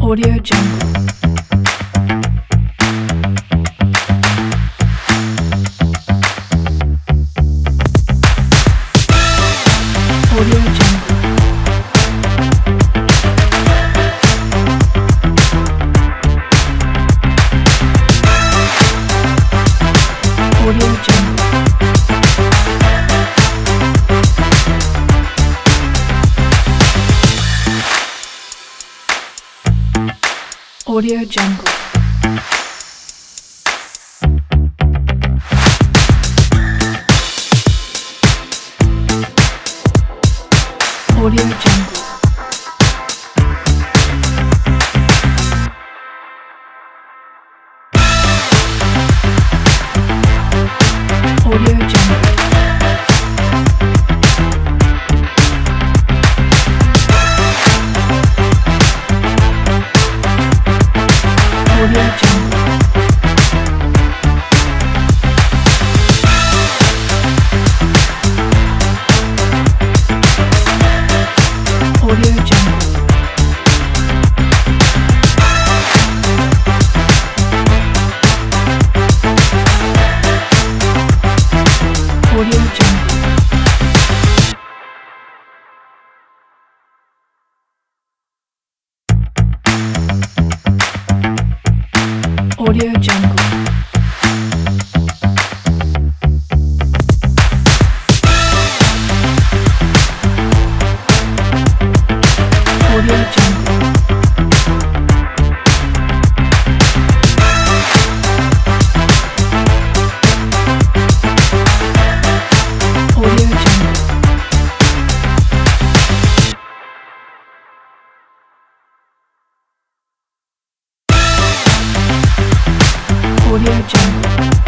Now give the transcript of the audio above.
Audio Jungle. Audio Jungle. Audio Jungle. Audio Jungle. Audio Jungle. Audio Jungle. Audio Jungle. Audio Jungle. Audio Jungle. Audio Jungle. Audio Jungle. Audio Jungle. Audio Jungle.